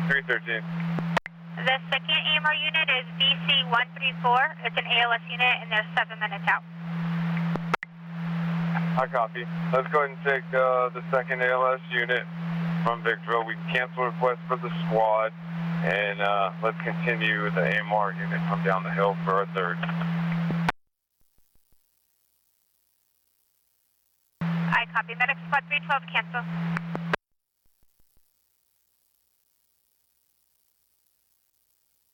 313. The second AMR unit is DC-134. It's an ALS unit, and they're 7 minutes out. I copy. Let's go ahead and take the second ALS unit from Victorville. We can cancel request for the squad, and let's continue the AMR unit come down the hill for a third. I copy. Medic Squad 312, cancel.